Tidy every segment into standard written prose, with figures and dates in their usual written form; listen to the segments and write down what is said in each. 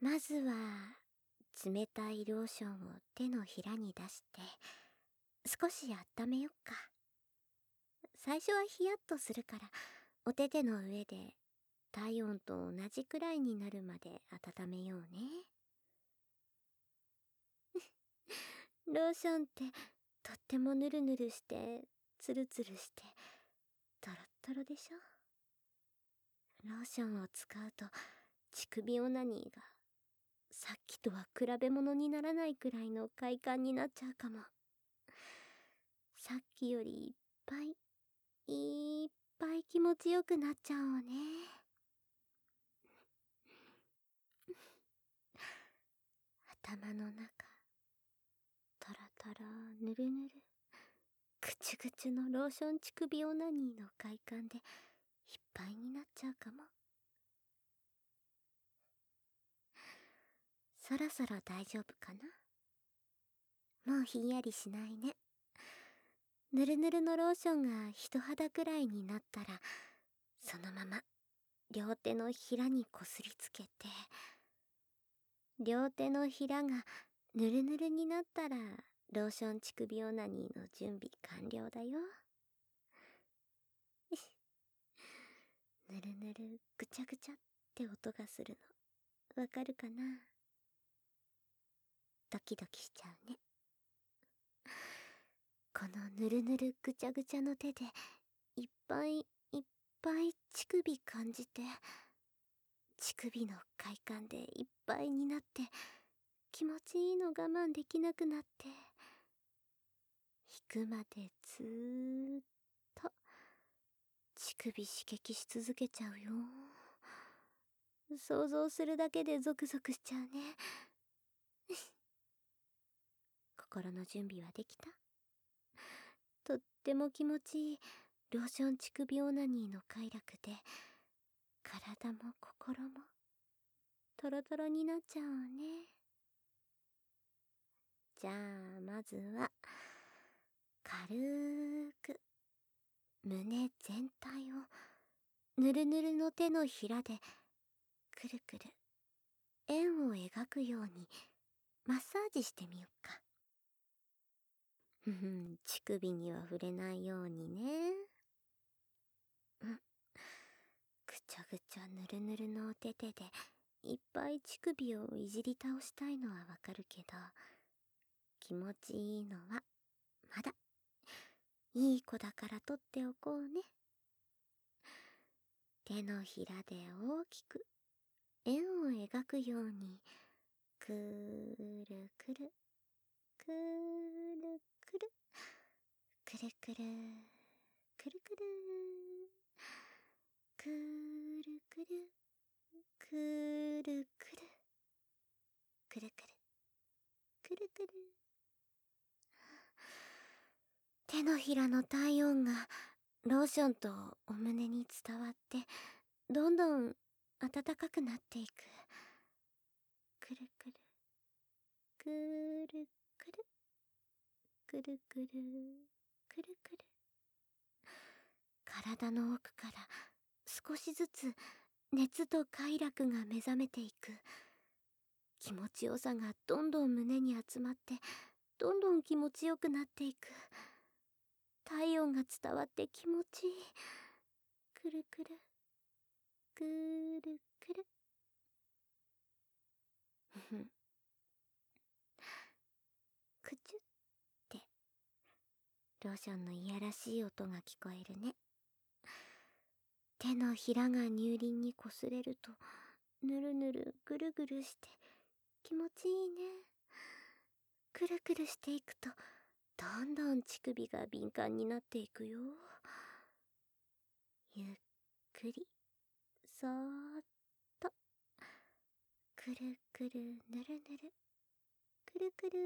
まずは、冷たいローションを手のひらに出して、少し温めよっか。最初はヒヤッとするから、お手手の上で体温と同じくらいになるまで温めようね。ローションってとってもヌルヌルしてツルツルしてトロットロでしょ。ローションを使うと乳首オナニーがさっきとは比べ物にならないくらいの快感になっちゃうかも。さっきよりいっぱい気持ちよくなっちゃおうね。頭の中トロトロぬるぬるぐちゅぐちゅのローション乳首オナニーの快感でいっぱいになっちゃうかも。そろそろ大丈夫かな。もうひんやりしないね。ぬるぬるのローションが人肌くらいになったら、そのまま両手のひらにこすりつけて、両手のひらがぬるぬるになったら、ローション乳首オナニーの準備完了だよ。ぬるぬるぐちゃぐちゃって音がするのわかるかな。ドキドキしちゃうね。このぬるぬるぐちゃぐちゃの手でいっぱいいっぱい乳首感じて、乳首の快感でいっぱいになって気持ちいいの我慢できなくなって、引くまでずーっと乳首刺激し続けちゃうよ。想像するだけでゾクゾクしちゃうね。心の準備はできた？とっても気持ちいいローション乳首オナニーの快楽で、体も心もトロトロになっちゃうね。じゃあまずは軽く胸全体をぬるぬるの手のひらでくるくる円を描くようにマッサージしてみよっか。ふふん、乳首には触れないようにね。ぐちゃぐちゃぬるぬるのお手手でいっぱい乳首をいじり倒したいのはわかるけど、気持ちいいのはまだいい子だから取っておこうね。手のひらで大きく円を描くようにくるくるくるくるくるくるくるくるくるくるくるくるくるくるくるくる。手のひらの体温がローションとお胸に伝わってどんどん暖かくなっていく。くるくるくるくるくるくるくるくる。体の奥から少しずつ熱と快楽が目覚めていく。気持ちよさがどんどん胸に集まってどんどん気持ちよくなっていく。体温が伝わって気持ちいい。くるくるくるくる。ふん、くちゅってローションのいやらしい音が聞こえるね。手のひらが乳輪にこすれるとぬるぬるぐるぐるして気持ちいいね。くるくるしていくとどんどん乳首が敏感になっていくよ。ゆっくりそーっとくるくるぬるぬるくるくる。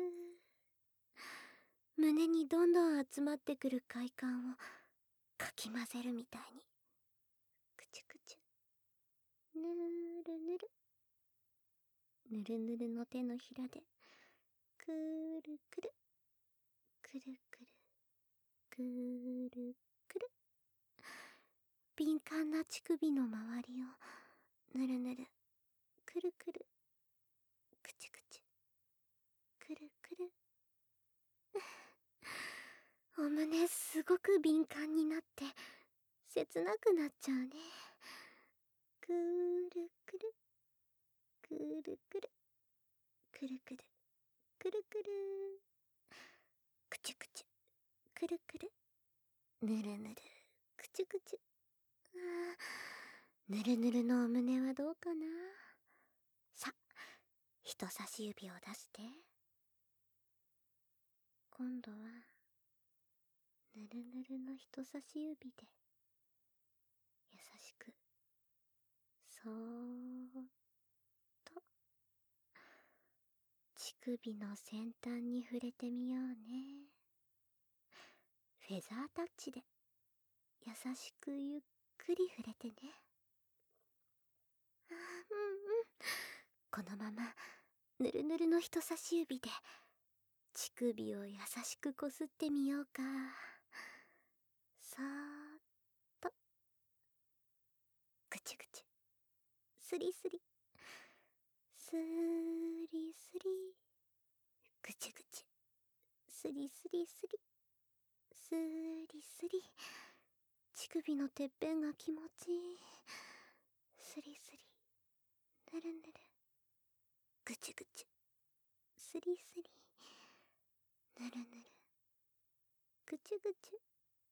胸にどんどん集まってくる快感をかき混ぜるみたいにくちゅくちゅぬるぬるぬるぬるの手のひらでくるくるくるくるくるくる。敏感な乳首の周りをぬるぬるくるくるお胸すごく敏感になって切なくなっちゃうね。くるくるくるくるくるくるくるくる、くちゅくちゅくるくる、ぬるぬるくちゅくちゅ。ぬるぬるのお胸はどうかな。さ、人差し指を出して。今度はぬるぬるの人差し指で優しくそーっと乳首の先端に触れてみようね。フェザータッチで優しくゆっくり触れてね。このままぬるぬるの人差し指で乳首を優しくこすってみようか。さーっとぐちゅぐちゅ、スリスリスリスリ、ぐちゅぐちゅ、スリスリスリスリスリ、乳首のてっぺんが気持ちいい。スリスリ、ぬるぬる、ぐちゅぐちゅ、スリスリ、ぬるぬる、ぐちゅぐちゅ。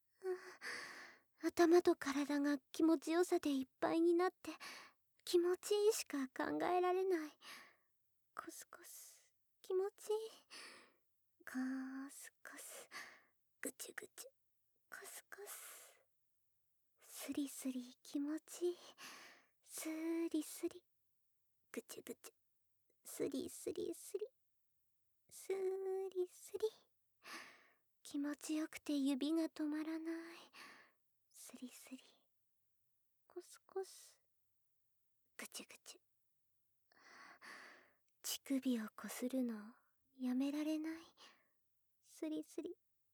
頭と体が気持ちよさでいっぱいになって気持ちいいしか考えられない。コスコス、気持ちいい。コスコス、ぐちゅぐちゅ、コスコス、スリスリ、気持ちいい。スリスリ、ぐちゅぐちゅ、スリスリスリスリスリ、気持ちよくて指が止まらない。スリスリ、コスコス、ぐちゅぐちゅ。乳首をこするのやめられない。スリスリ、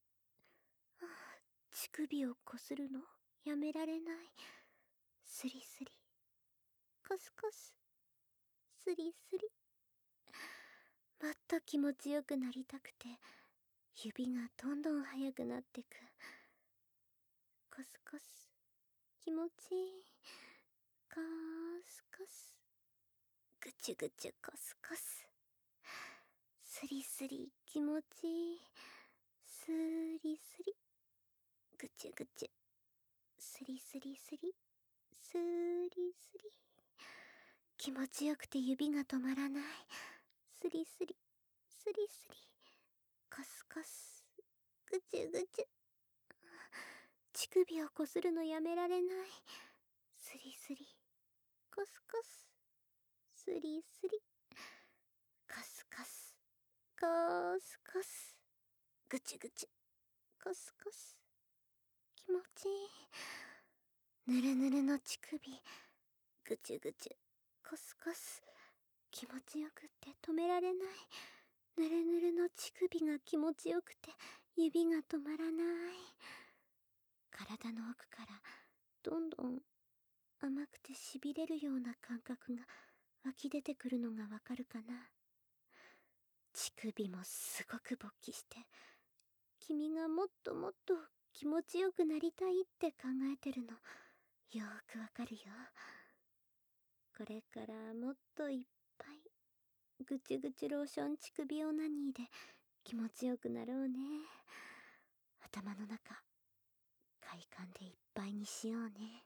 乳首をこするのやめられない。スリスリ、コスコス、スリスリ。もっと気持ちよくなりたくて指がどんどん速くなってく。コスコス、気持ちいい。コスコス、ぐちゅぐちゅ、コスコス、スリスリ、気持ちいい。スリスリ、ぐちゅぐちゅ、スリスリスリスリスリ、気持ちよくて指が止まらない。スリスリスリスリ、コスコス、ぐちゅぐちゅ。乳首をこするのやめられない。スリスリ、コスコス、スリスリ、コスコス、コスコス、ぐちゅぐちゅ、コスコス、気持ちいい。ぬるぬるの乳首、ぐちゅぐちゅ、コスコス、気持ちよくって止められない。ぬるぬるの乳首が気持ちよくて指が止まらない。体の奥からどんどん甘くてしびれるような感覚が湧き出てくるのがわかるかな。乳首もすごく勃起して、君がもっともっと気持ちよくなりたいって考えてるのよーくわかるよ。これからもっといっぱいぐちゅぐちゅローション乳首オナニーで気持ちよくなろうね。頭の中快感でいっぱいにしようね。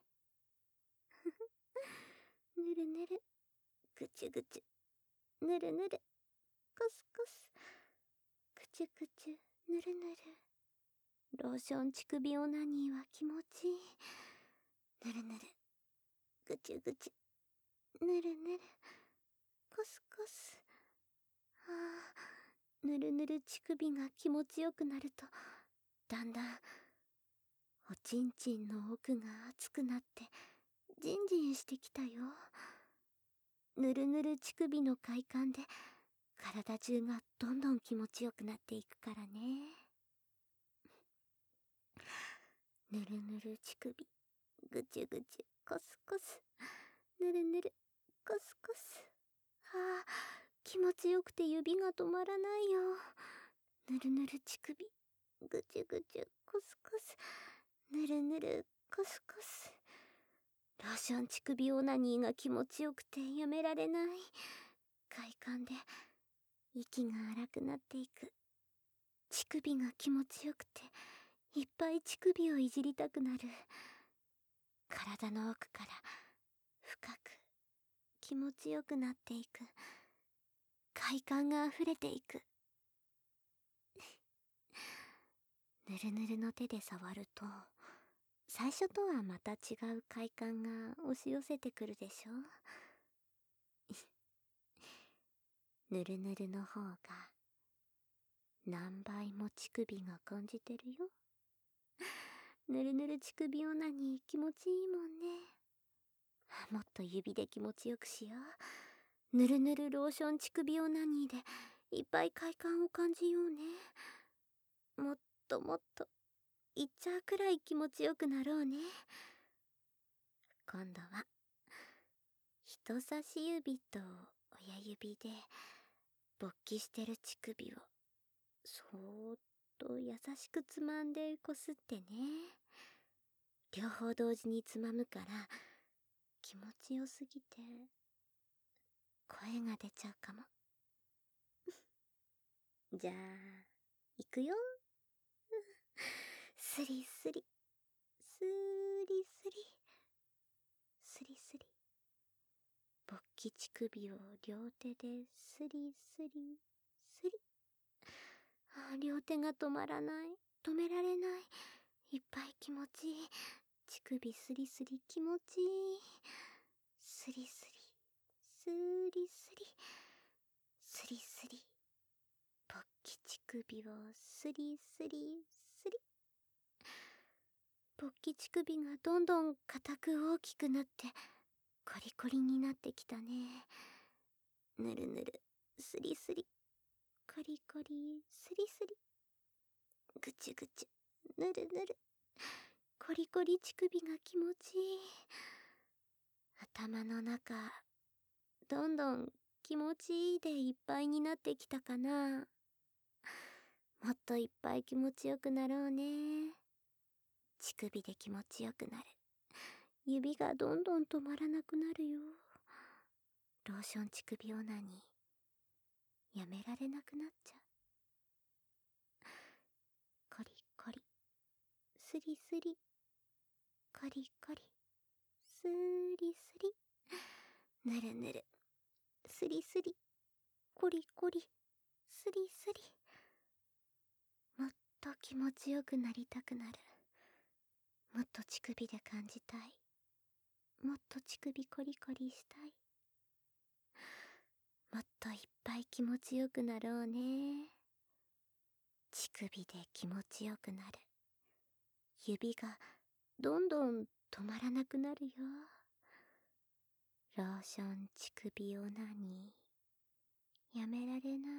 ぬるぬる、ぐちゅぐちゅ、ぬるぬる、コスコス、ぐちゅぐちゅ、ぬるぬる。ローション乳首オナニーは気持ちいい。ぬるぬる、ぐちゅぐちゅ、ぬるぬる、コスコス。ぬるぬる乳首が気持ちよくなるとだんだんおちんちんの奥が熱くなってジンジンしてきたよ。ぬるぬる乳首の快感で体中がどんどん気持ちよくなっていくからね。ぬるぬる乳首、ぐちゅぐちゅ、コスコス、ぬるぬる、コスコス。気持ちよくて指が止まらないよ。ぬるぬる乳首、ぐちゅぐちゅ、 コスコス、ぬるぬるコスコス。ローション乳首オナニーが気持ちよくてやめられない。快感で息が荒くなっていく。乳首が気持ちよくていっぱい乳首をいじりたくなる。体の奥から深く気持ちよくなっていく。快感があふれていく。ぬるぬるの手で触ると、最初とはまた違う快感が押し寄せてくるでしょ。ぬるぬるの方が何倍も乳首が感じてるよ。ぬるぬる乳首オナニー気持ちいいもんね。もっと指で気持ちよくしよう。ぬるぬるローション乳首オナニーでいっぱい快感を感じようね。もっともっといっちゃうくらい気持ちよくなろうね。今度は人差し指と親指で勃起してる乳首をそーっと優しくつまんでこすってね。両方同時につまむから気持ちよすぎて声が出ちゃうかも。じゃあ行くよ。スリスリスリスリスリスリ。勃起乳首を両手でスリスリスリ。両手が止まらない。止められない。いっぱい気持ちいい。乳首スリスリ気持ちいい。スリスリスリスリスリスリ。勃起乳首をスリスリスリ。勃起乳首がどんどん硬く大きくなってコリコリになってきたね。ぬるぬるスリスリコリコリスリスリ。ぐちゅぐちゅぬるぬるコリコリ乳首が気持ちいい。頭の中どんどん気持ちいいでいっぱいになってきたかな。もっといっぱい気持ちよくなろうね。乳首で気持ちよくなる。指がどんどん止まらなくなるよ。ローション乳首オナニーやめられなくなっちゃう。コリコリスリスリコリコリスリスリぬるぬるスリスリコリコリスリスリ。もっと気持ちよくなりたくなる。もっと乳首で感じたい。もっと乳首コリコリしたい。もっといっぱい気持ちよくなろうね。乳首で気持ちよくなる。指がどんどん止まらなくなるよ。ローション乳首オナニーやめられない。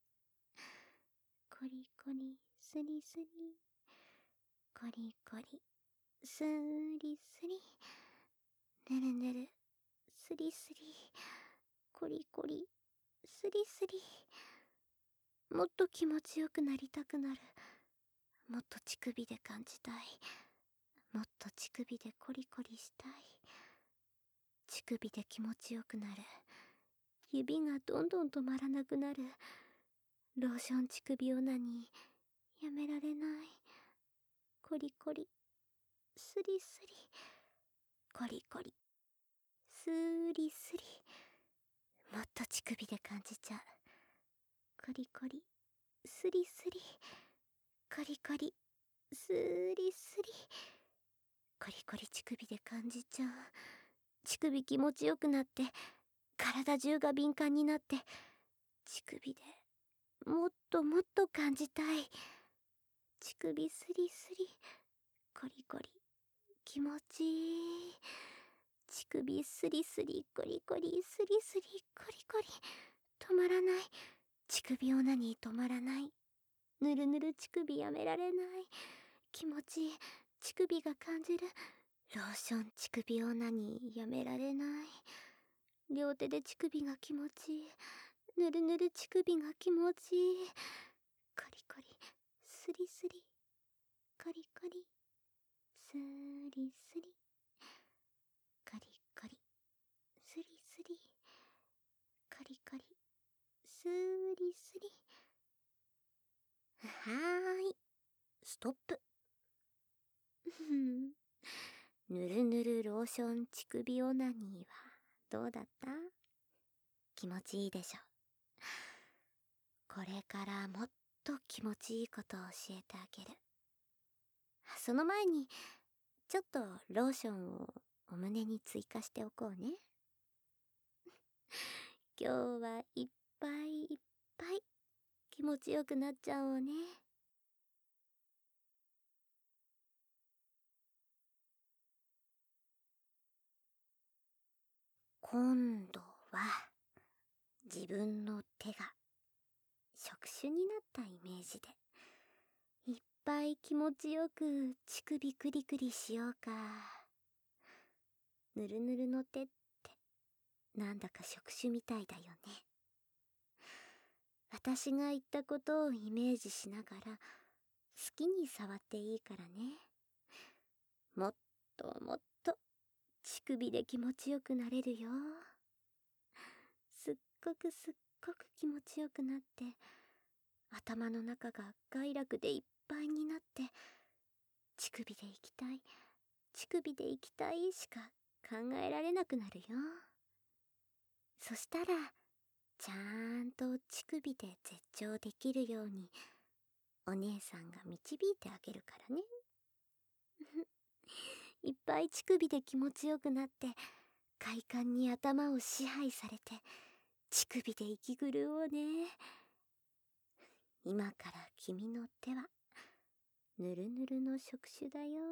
コリコリスリスリコリコリスリスリぬるぬるスリスリコリコリスリスリ。もっと気持ちよくなりたくなる。もっと乳首で感じたい。もっと乳首でコリコリしたい。乳首で気持ちよくなる。指がどんどん止まらなくなる。ローション乳首オナニーやめられない。コリコリスリスリコリコリスリスリ。もっと乳首で感じちゃう。コリコリスリスリコリコリスリスリコリコリ乳首で感じちゃう。乳首気持ちよくなって体中が敏感になって乳首でもっともっと感じたい。乳首スリスリコリコリ気持ちいい。乳首スリスリコリコリスリスリコリコリ止まらない。乳首オナニー止まらない。ぬるぬる乳首やめられない。気持ちいい乳首が感じる。ローション乳首オナニーやめられない。両手で乳首が気持ちいい。ぬるぬる乳首が気持ちいい。コリコリスリスリカリカリ、スリスリ、カリカリ、スリスリ、カリカリ、スリスリ。はーい、ストップ。ぬるぬるローション乳首オナニーはどうだった？気持ちいいでしょ。これからもっと気持ちいいことを教えてあげる。その前にちょっとローションをお胸に追加しておこうね。今日はいっぱいいっぱい気持ちよくなっちゃおうね。今度は自分の手が触手になったイメージでいっぱい気持ちよく乳首クリクリしようか。ぬるぬるの手ってなんだか触手みたいだよね。私が言ったことをイメージしながら好きに触っていいからね。もっともっと乳首で気持ちよくなれるよ。すっごくすっごく気持ちよくなって、頭の中が快楽でいっぱいになって、乳首で行きたい、乳首で行きたいしか考えられなくなるよ。そしたらちゃんと乳首で絶頂できるようにお姉さんが導いてあげるからね。いっぱい乳首で気持ちよくなって快感に頭を支配されて乳首で息狂おうね。今から君の手はぬるぬるの触手だよ。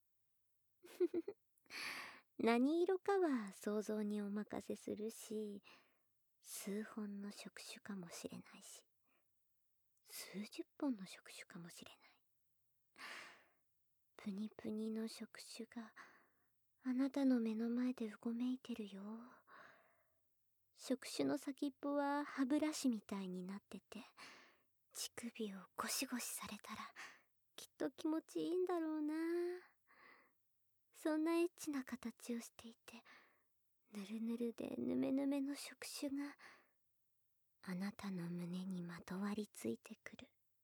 何色かは想像にお任せするし、数本の触手かもしれないし、数十本の触手かもしれない。プニプニの触手があなたの目の前でうごめいてるよ。触手の先っぽは歯ブラシみたいになってて、乳首をゴシゴシされたらきっと気持ちいいんだろうな。そんなエッチな形をしていて、ぬるぬるでぬめぬめの触手があなたの胸にまとわりついてくる。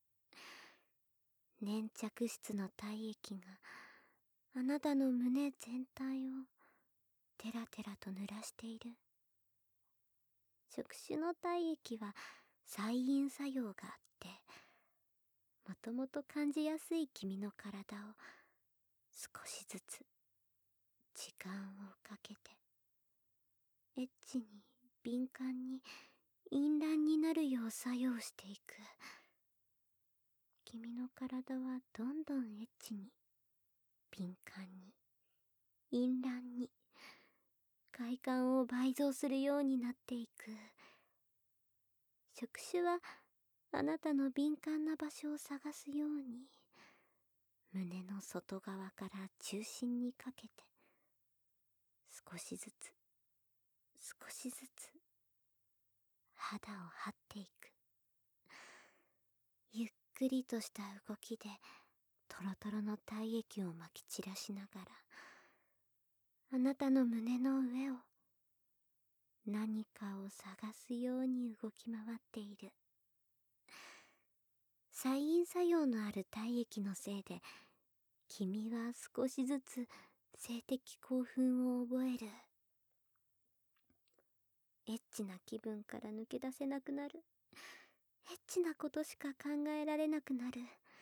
粘着質の体液があなたの胸全体をテラテラと濡らしている。触手の体液は催陰作用があって、もともと感じやすい君の体を少しずつ時間をかけてエッチに敏感に淫乱になるよう作用していく。君の体はどんどんエッチに敏感に淫乱に快感を倍増するようになっていく。触手はあなたの敏感な場所を探すように胸の外側から中心にかけて少しずつ少しずつ肌を張っていく。ゆっくりとした動きでトロトロの体液をまき散らしながらあなたの胸の上を何かを探すように動き回っている。催陰作用のある体液のせいで君は少しずつ性的興奮を覚える。エッチな気分から抜け出せなくなる。エッチなことしか考えられなくなる。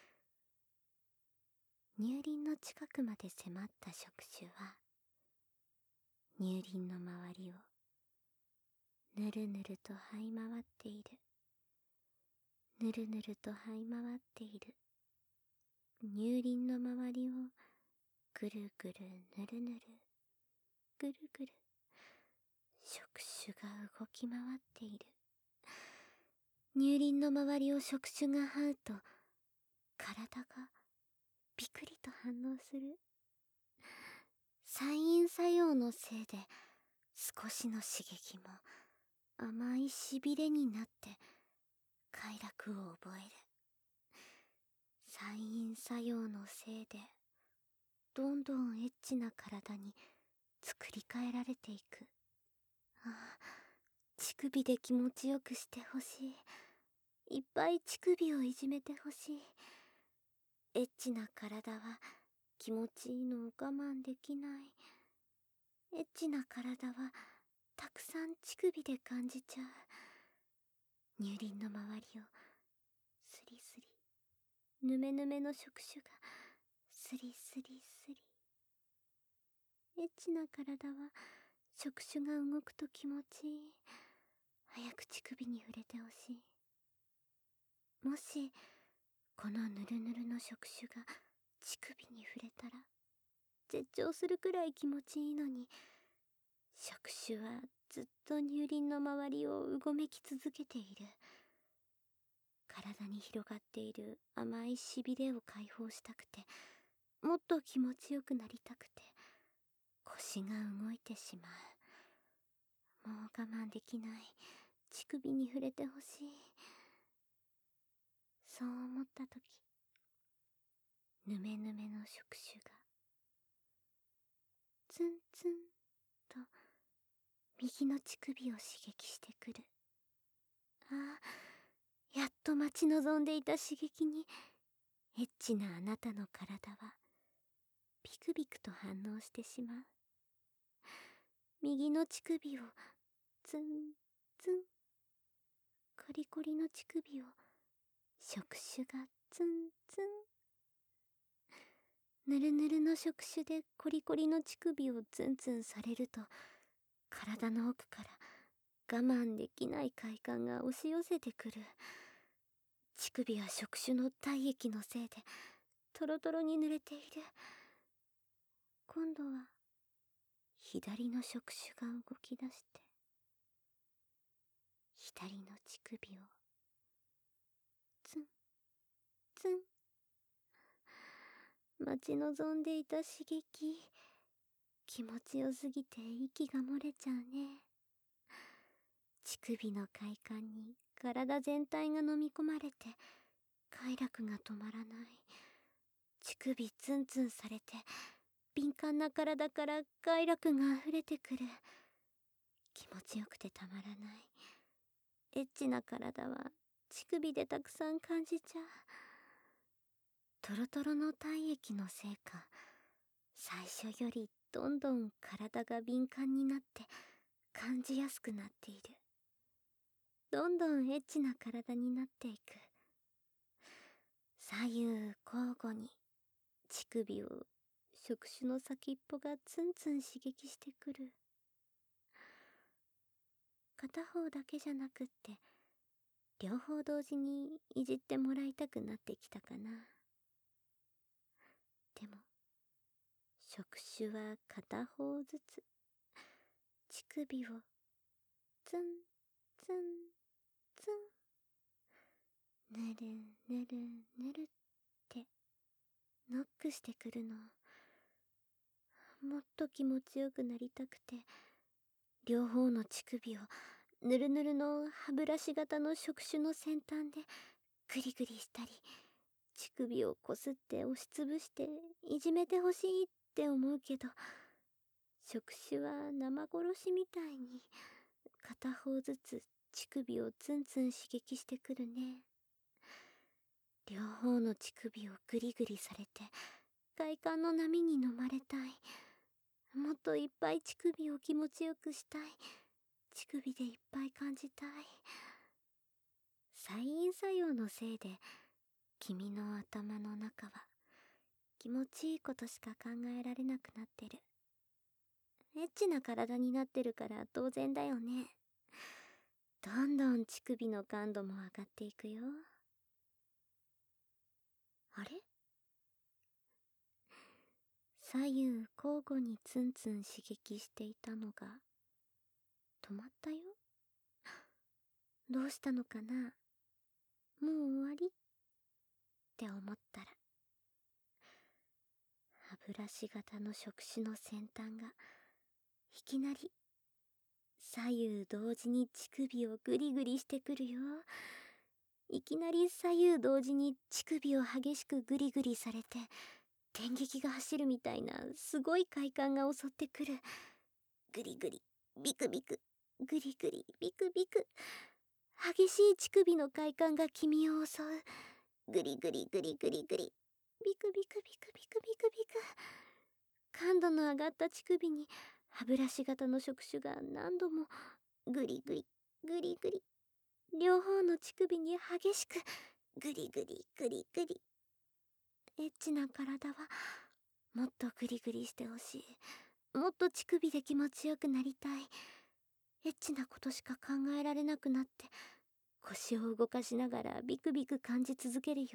乳輪の近くまで迫った触手は乳輪の周りをぬるぬると這い回っている。ぬるぬると這い回っている。乳輪の周りをぐるぐるぬるぬるぐるぐる触手が動き回っている。乳輪の周りを触手が這うと体がビクリと反応する。催陰作用のせいで少しの刺激も甘いしびれになって快楽を覚える。 催陰作用のせいでどんどんエッチな体に作り変えられていく。ああ、乳首で気持ちよくしてほしい。いっぱい乳首をいじめてほしい。エッチな体は気持ちいいのを我慢できない。エッチな体はたくさん乳首で感じちゃう。乳輪の周りをスリスリ、ぬめぬめの触手がスリスリスリ。エッチな体は触手が動くと気持ちいい。早く乳首に触れてほしい。もしこのぬるぬるの触手が乳首に触れたら絶頂するくらい気持ちいいのに、触手はずっと乳輪の周りをうごめき続けている。体に広がっている甘いしびれを解放したくて、もっと気持ちよくなりたくて、腰が動いてしまう。もう我慢できない。乳首に触れてほしい。そう思ったとき、ぬめぬめの触手がツンツンと右の乳首を刺激してくる。ああ、やっと待ち望んでいた刺激に、エッチなあなたの体はビクビクと反応してしまう。右の乳首をツンツン、コリコリの乳首を触手がツンツン。ぬるぬるの触手でコリコリの乳首をツンツンされると、体の奥から我慢できない快感が押し寄せてくる。乳首は触手の体液のせいでトロトロに濡れている。今度は左の触手が動き出して、左の乳首をツンツン。待ち望んでいた刺激、気持ちよすぎて息が漏れちゃうね。乳首の快感に体全体が飲み込まれて、快楽が止まらない。乳首ツンツンされて、敏感な体から快楽が溢れてくる。気持ちよくてたまらない。エッチな体は乳首でたくさん感じちゃう。トロトロの体液のせいか、最初よりどんどん体が敏感になって感じやすくなっている。どんどんエッチな体になっていく。左右交互に乳首を触手の先っぽがツンツン刺激してくる。片方だけじゃなくって両方同時にいじってもらいたくなってきたかな。でも触手は片方ずつ乳首をツンツンツン、ぬるぬるぬるってノックしてくるの。もっと気持ちよくなりたくて、両方の乳首をぬるぬるの歯ブラシ型の触手の先端でグリグリしたり、乳首をこすって押しつぶしていじめてほしいって思うけど、触手は生殺しみたいに片方ずつ乳首をツンツン刺激してくるね。両方の乳首をグリグリされて快感の波に飲まれたい。もっといっぱい乳首を気持ちよくしたい。乳首でいっぱい感じたい。催陰作用のせいで君の頭の中は気持ちいいことしか考えられなくなってる。エッチな体になってるから当然だよね。どんどん乳首の感度も上がっていくよ。あれ、左右交互にツンツン刺激していたのが止まったよ。どうしたのかな。もう終わりって思ったら、歯ブラシ型の触手の先端がいきなり左右同時に乳首をグリグリしてくるよ。 いきなり左右同時に乳首を激しくグリグリされて、電撃が走るみたいなすごい快感が襲ってくる。グリグリ、ビクビク、グリグリ、ビクビク。激しい乳首の快感が君を襲う。グリグリグリグリグリ、ビクビクビクビクビクビク。感度の上がった乳首に歯ブラシ型の触手が何度もグリグリグリグリ、両方の乳首に激しくグリグリグリグリ。エッチな体はもっとグリグリしてほしい。もっと乳首で気持ちよくなりたい。エッチなことしか考えられなくなって腰を動かしながらビクビク感じ続けるよ。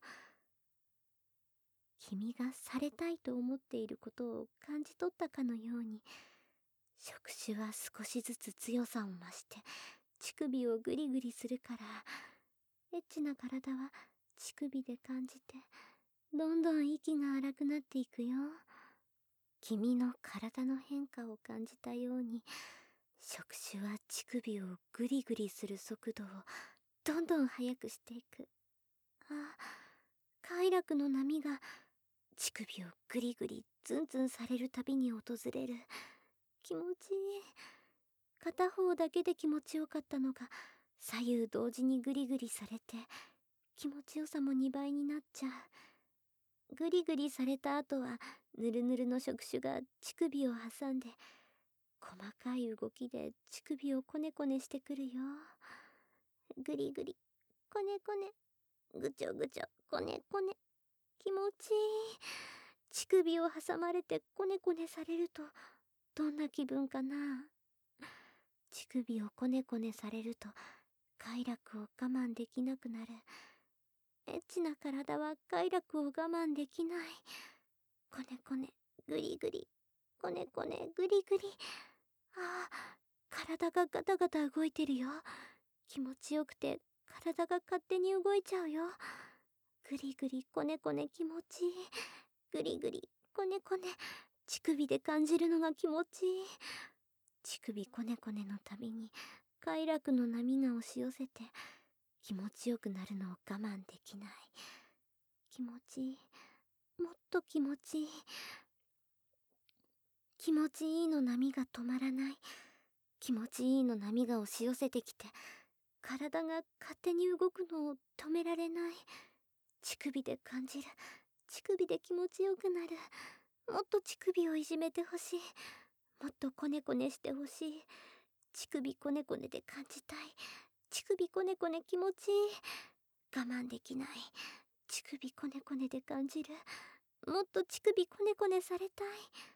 君がされたいと思っていることを感じ取ったかのように、触手は少しずつ強さを増して乳首をグリグリするから、エッチな体は乳首で感じてどんどん息が荒くなっていくよ。君の体の変化を感じたように、触手は乳首をグリグリする速度をどんどん速くしていく。あ、快楽の波が乳首をグリグリズンズンされるたびに訪れる。気持ちいい。片方だけで気持ちよかったのが左右同時にグリグリされて、気持ちよさも2倍になっちゃう。グリグリされた後はヌルヌルの触手が乳首を挟んで細かい動きで乳首をコネコネしてくるよ。グリグリ、コネコネ、ぐちょぐちょ、コネコネ。気持ちいい。乳首を挟まれてコネコネされるとどんな気分かな。乳首をコネコネされると快楽を我慢できなくなる。エッチな体は快楽を我慢できない。コネコネ、グリグリ、コネコネ、グリグリ。ああ、体がガタガタ動いてるよ。気持ちよくて体が勝手に動いちゃうよ。グリグリ、コネコネ、気持ちいい。グリグリ、コネコネ、乳首で感じるのが気持ちいい。乳首コネコネのたびに快楽の波が押し寄せて気持ちよくなるのを我慢できない。気持ちいい。もっと気持ちいい。気持ちいいの波が止まらない。気持ちいいの波が押し寄せてきて体が勝手に動くのを止められない。乳首で感じる。乳首で気持ちよくなる。もっと乳首をいじめてほしい。もっとコネコネしてほしい。乳首コネコネで感じたい。乳首コネコネ気持ちいい。我慢できない。乳首コネコネで感じる。もっと乳首コネコネされたい。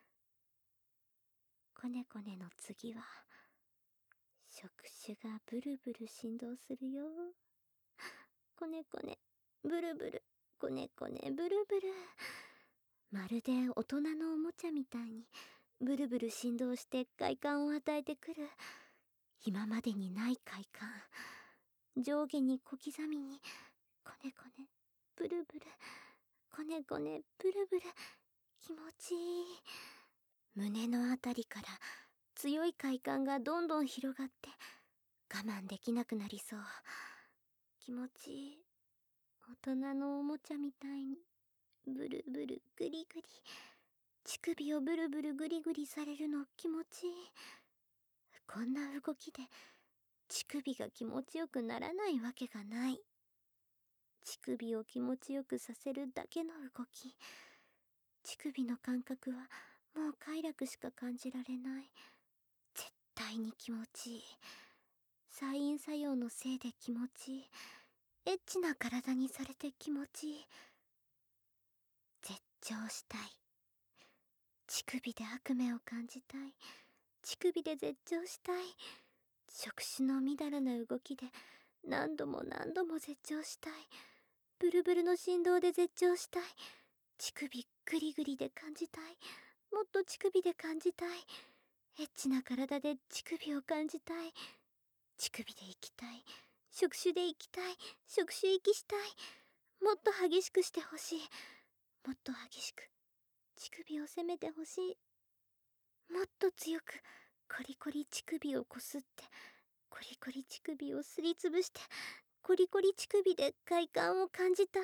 コネコネの次は触手がブルブル振動するよ。コネコネ、ブルブル、コネコネ、ブルブル。まるで大人のおもちゃみたいにブルブル振動して快感を与えてくる。今までにない快感。上下に小刻みにコネコネ、ブルブル、コネコネ、ブルブル。気持ちいい。胸のあたりから強い快感がどんどん広がって我慢できなくなりそう。気持ちいい。大人のおもちゃみたいにブルブルグリグリ。乳首をブルブルグリグリされるの気持ちいい。こんな動きで乳首が気持ちよくならないわけがない。乳首を気持ちよくさせるだけの動き。乳首の感覚はもう快楽しか感じられない。絶対に気持ちいい。作因作用のせいで気持ちいい。エッチな体にされて気持ちいい。絶頂したい。乳首で悪夢を感じたい。乳首で絶頂したい。触手のみだらな動きで何度も何度も絶頂したい。ブルブルの振動で絶頂したい。乳首グリグリで感じたい。もっと乳首で感じたい。エッチな体で乳首を感じたい。乳首で生きたい。触手で生きたい。触手息したい。もっと激しくしてほしい。もっと激しく乳首を攻めてほしい。もっと強くコリコリ乳首をこすってコリコリ乳首をすりつぶしてコリコリ乳首で快感を感じたい。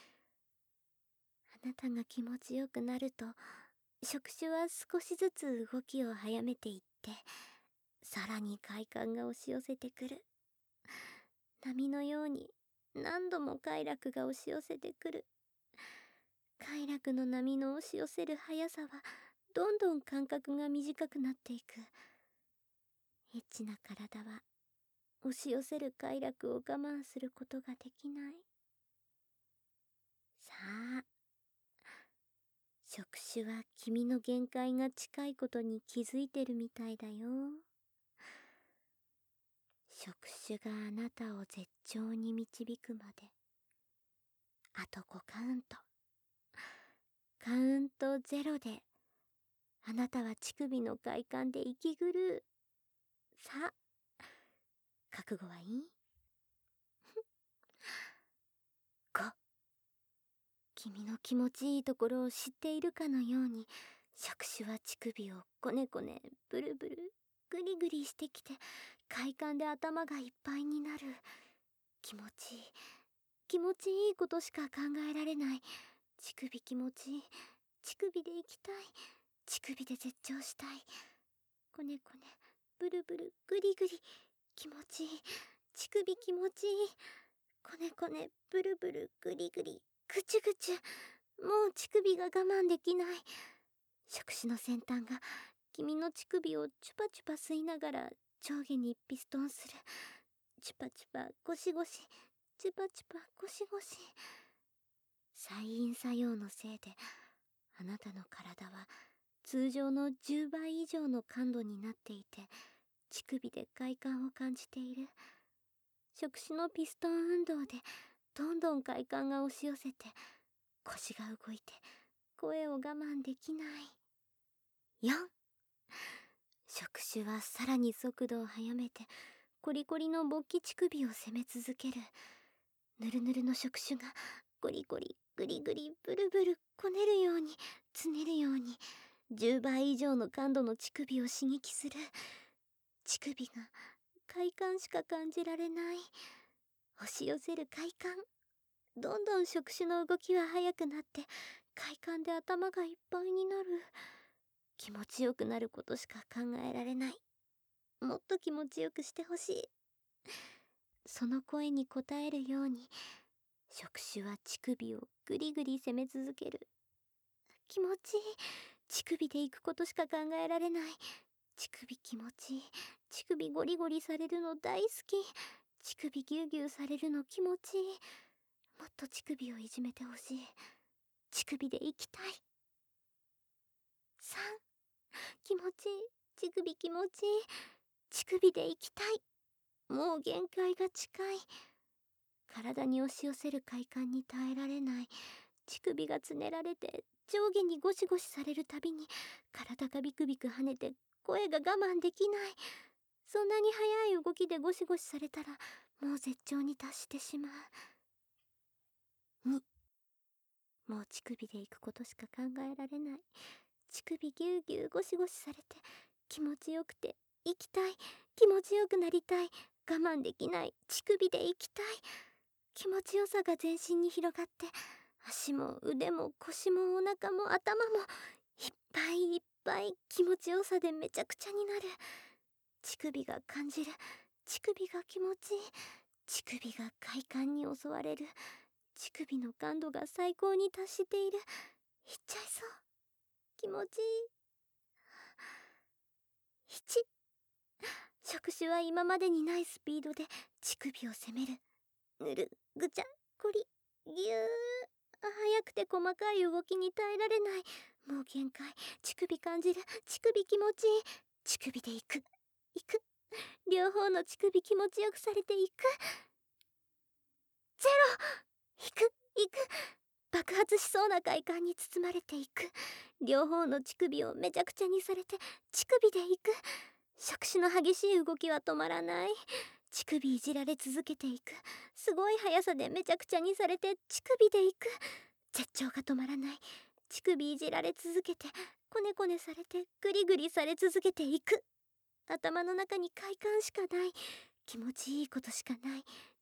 あなたが気持ちよくなると、触手は少しずつ動きを早めていって、さらに快感が押し寄せてくる。波のように何度も快楽が押し寄せてくる。快楽の波の押し寄せる速さはどんどん間隔が短くなっていく。エッチな体は押し寄せる快楽を我慢することができない。さあ、触手は君の限界が近いことに気づいてるみたいだよ。触手があなたを絶頂に導くまであと5カウント。カウント0であなたは乳首の快感で息狂う。さあ、覚悟はいい？5。君の気持ちいいところを知っているかのように、触手は乳首をこねこねブルブルグリグリしてきて、快感で頭がいっぱいになる。気持ちいい、気持ちいいことしか考えられない。乳首気持ちいい、乳首で行きたい、乳首で絶頂したい。こねこねブルブルグリグリ、気持ちいい、乳首気持ちいい。こねこねブルブルグリグリ、ぐちゅぐちゅ。もう乳首が我慢できない。触手の先端が君の乳首をチュパチュパ吸いながら上下にピストンする。チュパチュパゴシゴシ、チュパチュパゴシゴシ。再陰作用のせいであなたの体は通常の10倍以上の感度になっていて、乳首で快感を感じている。触手のピストン運動でどんどん快感が押し寄せて、腰が動いて声を我慢できない。4。触手はさらに速度を速めてコリコリの勃起乳首を攻め続ける。ぬるぬるの触手がコリコリグリグリブルブルこねるようにつねるように10倍以上の感度の乳首を刺激する。乳首が快感しか感じられない。押し寄せる快感。どんどん触手の動きは速くなって快感で頭がいっぱいになる。気持ちよくなることしか考えられない。もっと気持ちよくしてほしい。その声に応えるように触手は乳首をグリグリ攻め続ける。気持ちいい、乳首で行くことしか考えられない。乳首気持ちいい、乳首ゴリゴリされるの大好き。乳首ギュウギュウされるの気持ちいい。もっと乳首をいじめてほしい。乳首で行きたい。3。気持ちいい、乳首気持ちいい、乳首で行きたい。もう限界が近い。体に押し寄せる快感に耐えられない。乳首がつねられて上下にゴシゴシされるたびに体がビクビク跳ねて声が我慢できない。そんなに速い動きでゴシゴシされたらもう絶頂に達してしまう。2。もう乳首で行くことしか考えられない。乳首ぎゅうぎゅうゴシゴシされて気持ちよくて行きたい、気持ちよくなりたい、我慢できない、乳首で行きたい。気持ちよさが全身に広がって足も腕も腰もお腹も頭もいっぱいいっぱい気持ちよさでめちゃくちゃになる。乳首が感じる、乳首が気持ちいい、乳首が快感に襲われる。乳首の感度が最高に達している。いっちゃいそう、気持ちいい。1。触手は今までにないスピードで乳首を攻める。ぬるぐちゃこりぎゅー。速くて細かい動きに耐えられない。もう限界。乳首感じる、乳首気持ちいい。乳首で行く行く。両方の乳首気持ちよくされていく。ゼロ。行く行く。爆発しそうな快感に包まれていく。両方の乳首をめちゃくちゃにされて乳首で行く。触手の激しい動きは止まらない。乳首いじられ続けていく。すごい速さでめちゃくちゃにされて乳首で行く。絶頂が止まらない。乳首いじられ続けてこねこねされてグリグリされ続けていく。頭の中に快感しかない。気持ちいいことしかない。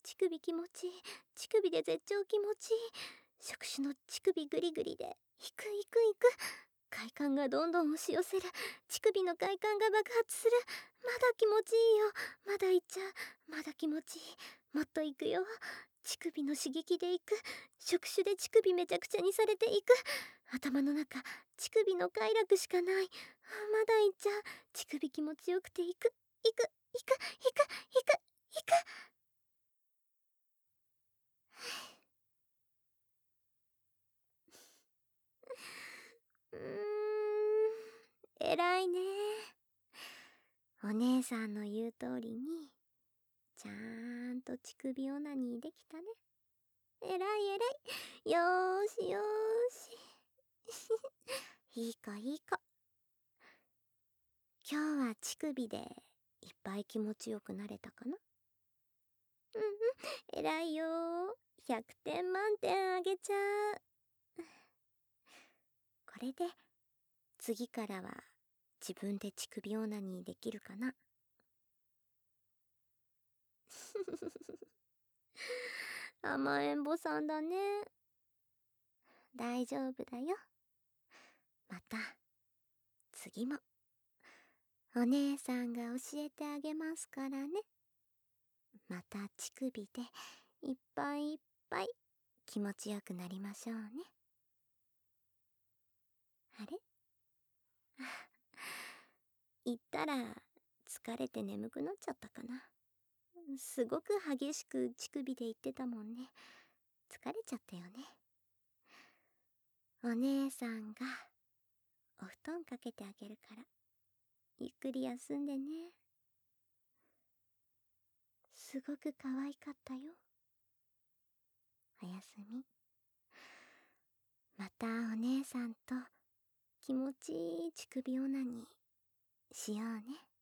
乳首気持ちいい。乳首で絶頂気持ちいい。触手の乳首グリグリで行く行く行く。快感がどんどん押し寄せる。乳首の快感が爆発する。まだ気持ちいいよ。まだ行っちゃう。まだ気持ちいい。もっと行くよ。乳首の刺激で行く。触手で乳首めちゃくちゃにされていく。頭の中、乳首の快楽しかない。まだ行っちゃう。乳首気持ちよくて行く。行く。行く。行く。行く。行く。うーん、偉いね。お姉さんの言う通りに、ちゃんと乳首オナニーできたね。偉い偉い。よーしよーし。いい子いい子。今日は乳首でいっぱい気持ちよくなれたかな？うんうん、偉いよー。100点満点あげちゃう。これで次からは自分で乳首オナニーできるかな？甘えん坊さんだね。大丈夫だよ。また次もお姉さんが教えてあげますからね。また乳首でいっぱいいっぱい気持ちよくなりましょうね。あれ？言ったら疲れて眠くなっちゃったかな。すごく激しく乳首で言ってたもんね。疲れちゃったよね。お姉さんがお布団かけてあげるからゆっくり休んでね。すごく可愛かったよ。おやすみ。またお姉さんと気持ちいい乳首オナニーしようね。